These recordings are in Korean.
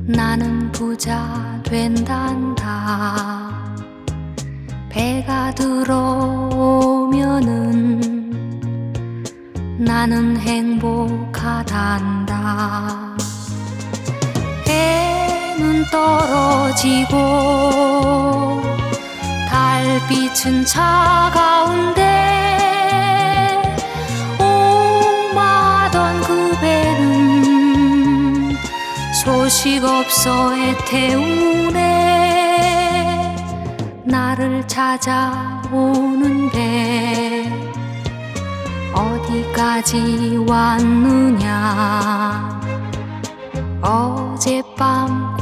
나는 부자 된단다. 배가 들어오면은 나는 행복하단다. 해는 떨어지고 달빛은 차가운데 오마던 그 배는 소식 없어 애태우네. 나를 찾아오는데 어디까지 왔느냐. 어젯밤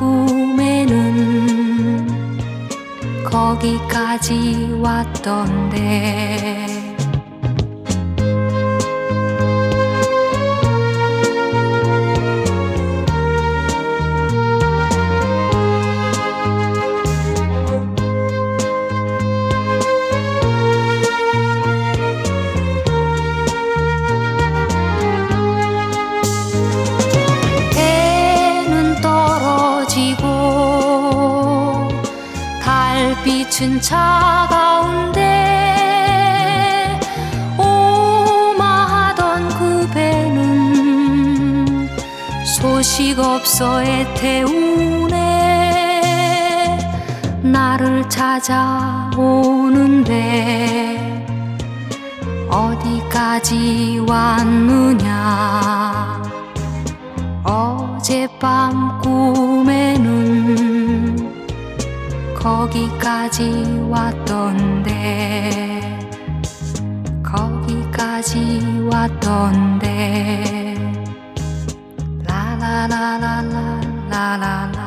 꿈에는 거기까지 왔던데. 달빛은 차가운데 오마하던 그 배는 소식 없어 애태우네. 나를 찾아오는데 어디까지 왔느냐. 어젯밤 꿈에는 거기까지 왔던데. 거기까지 왔던데. 라라라라라라라라.